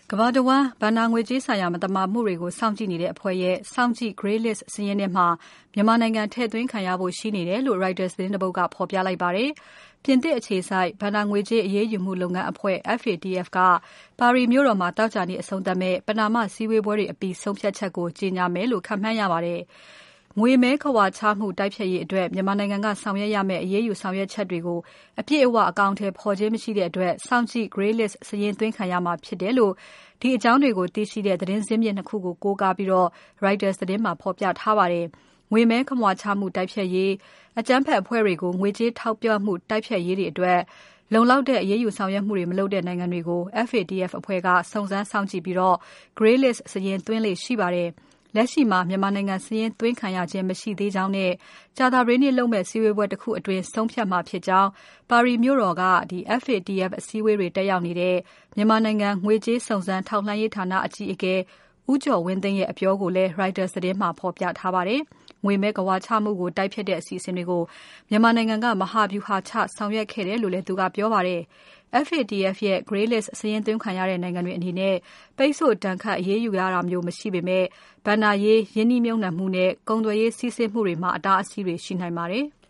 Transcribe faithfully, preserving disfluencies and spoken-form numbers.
ကမ္ဘာတဝန်းဘဏ္ဍာငွေကြေးဆိုင်ရာမသမာမှုတွေကိုစောင့်ကြည့်နေတဲ့အဖွဲ့ရဲ့စောင့်ကြည့် Grey List စာရင်းထဲမှာမြန်မာနိုင်ငံထည့်သွင်းခံရဖို့ရှိနေတယ်လို့ Reuters သတင်းတပုဒ်ကဖော်ပြလိုက်ပါတယ်။ ပြင်သစ်အခြေစိုက်ဘဏ္ဍာငွေကြေးအရေးယူမှုလုပ်ငန်းအဖွဲ့ F A T F ကပါရီမြို့တော်မှာသောကြာနေ့အဆုံးသတ်မယ့်ပဏာမစည်းဝေးပွဲတွေအပြီးဆုံးဖြတ်ချက်ကိုကြေညာမယ်လို့ခန့်မှန်းရပါတယ်။ ငွေမဲခဝါချမှုတိုက်ဖျက်ရေးအတွက်မြန်မာနိုင်ငံကဆောင်ရွက်ရမယ့်အရေးယူဆောင်ရွက်ချက်တွေကိုအပြည့်အဝအကောင်အထည်ဖော်ခြင်းမရှိတဲ့အတွက်စောင့်ကြည့် Grey List စာရင်းသွင်းခံရမှာဖြစ်တယ်လို့ဒီအကြောင်းတွေကိုသိရှိတဲ့သတင်းဇစ်မြစ် နှစ် ခုကိုကိုးကားပြီး Reuters သတင်းမှာဖော်ပြထားပါတယ်။ ငွေမဲခဝါချမှုတိုက်ဖျက်ရေး၊ အကြမ်းဖက်အဖွဲ့တွေကိုငွေကြေးထောက်ပံ့မှုတိုက်ဖျက်ရေးတွေအတွက်လုံလောက်တဲ့အရေးယူဆောင်ရွက်မှုတွေမလုပ်တဲ့နိုင်ငံတွေကို F A T F အဖွဲ့ကစုံစမ်းစောင့်ကြည့်ပြီး Grey List စာရင်းသွင်းလေ့ရှိပါတယ်။ လက်ရှိမှာမြန်မာနိုင်ငံစာရင်းသွင်းခံရခြင်းမရှိသေးကြောင်းနဲ့ကြာသပတေးနေ့လုပ်မယ့်စည်းဝေးပွဲတခုအတွင်းဆုံးဖြတ်မှာဖြစ်ကြောင်းပါရီမြို့တော်က F A T F အစည်းအဝေးတွေတက်ရောက်နေတဲ့မြန်မာနိုင်ငံငွေကြေးစုံစမ်းထောက်လှမ်းရေးဌာနအကြီးအကဲဦးကျော်ဝင်းသိန်းရဲ့အပြောကိုလည်း Reuters သတင်းမှာဖော်ပြထားပါတယ်။ ငွေမဲခဝါချမှုကိုတိုက်ဖျက်တဲ့အစီအစဉ်တွေကိုမြန်မာနိုင်ငံကမဟာဗြူဟာချဆောင်ရွက်ခဲ့တယ်လို့လည်းသူကပြောပါတယ်။ F A T F ရဲ့ Grey List စာရင်းသွင်းခံရတဲ့နိုင်ငံတွေအနေနဲ့ပိတ်ဆို့ဒဏ်ခတ်အရေးယူရတာမျိုးမရှိပေမဲ့ဘဏ္ဍာရေး၊ ရင်းနှီးမြှုပ်နှံမှုနဲ့ကုန်သွယ်ရေးစီးဆင်းမှုတွေမှာအတားအဆီးတွေရှိနိုင်ပါတယ်။